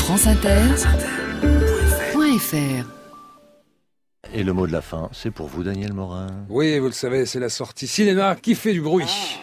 franceinter.fr. Et le mot de la fin, c'est pour vous, Daniel Morin. Oui, vous le savez, c'est la sortie cinéma qui fait du bruit.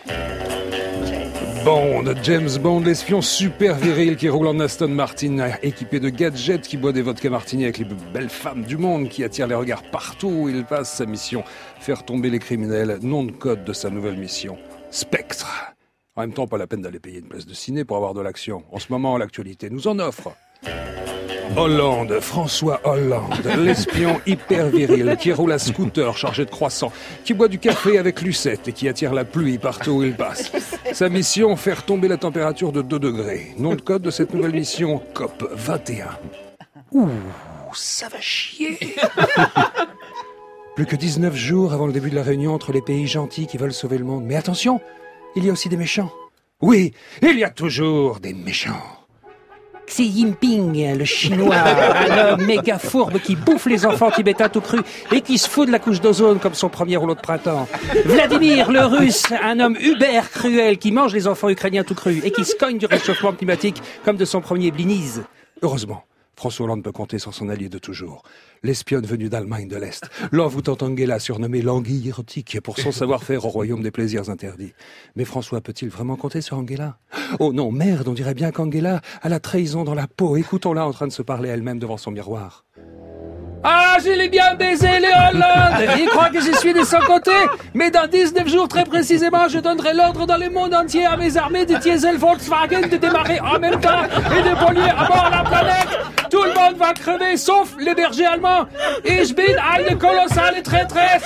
Bond, James Bond, l'espion super viril qui roule en Aston Martin, équipé de gadgets, qui boit des vodka martini avec les plus belles femmes du monde, qui attire les regards partout où il passe. Sa mission, faire tomber les criminels. Nom de code de sa nouvelle mission, Spectre. En même temps, pas la peine d'aller payer une place de ciné pour avoir de l'action. En ce moment, l'actualité nous en offre. Hollande, François Hollande, l'espion hyper viril qui roule à scooter chargé de croissants, qui boit du café avec Lucette et qui attire la pluie partout où il passe. Sa mission, faire tomber la température de 2 degrés. Nom de code de cette nouvelle mission, COP 21. Ouh, ça va chier. Plus que 19 jours avant le début de la réunion entre les pays gentils qui veulent sauver le monde. Mais attention, il y a aussi des méchants. Oui, il y a toujours des méchants. Xi Jinping, le chinois, un homme méga fourbe qui bouffe les enfants tibétains tout crus et qui se fout de la couche d'ozone comme son premier rouleau de printemps. Vladimir, le russe, un homme uber cruel qui mange les enfants ukrainiens tout crus et qui se cogne du réchauffement climatique comme de son premier blinis. Heureusement, François Hollande peut compter sur son allié de toujours, l'espionne venue d'Allemagne de l'Est, l'envoûtante Angela, surnommée l'anguille érotique pour son savoir-faire au royaume des plaisirs interdits. Mais François peut-il vraiment compter sur Angela ? Oh non, merde, on dirait bien qu'Angela a la trahison dans la peau. Écoutons-la en train de se parler elle-même devant son miroir. Ah, je l'ai bien baisé, les Hollande. Il croit que je suis de son côté. Mais dans 19 jours, très précisément, je donnerai l'ordre dans le monde entier à mes armées de diesel Volkswagen de démarrer en même temps et de polluer à mort la planète. Tout le monde va crever, sauf les bergers allemands. Ich bin eine kolossale traîtresse.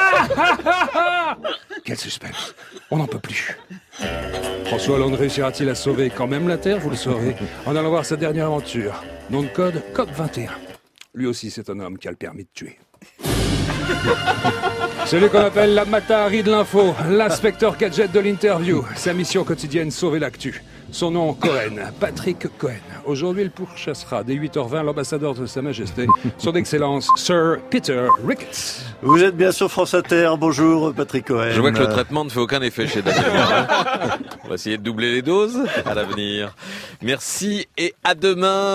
Quel suspense. On n'en peut plus. François Hollande réussira-t-il à sauver quand même la Terre ? Vous le saurez en allant voir sa dernière aventure. Nom de code, COP 21. Lui aussi, c'est un homme qui a le permis de tuer. Celui qu'on appelle la Matahari de l'info, l'inspecteur gadget de l'interview. Sa mission quotidienne, sauver l'actu. Son nom, Cohen, Patrick Cohen. Aujourd'hui, il pourchassera dès 8h20 l'ambassadeur de Sa Majesté, son Excellence, Sir Peter Ricketts. Vous êtes bien sur France Inter. Bonjour, Patrick Cohen. Je vois que le traitement ne fait aucun effet chez Daniel. On va essayer de doubler les doses à l'avenir. Merci et à demain.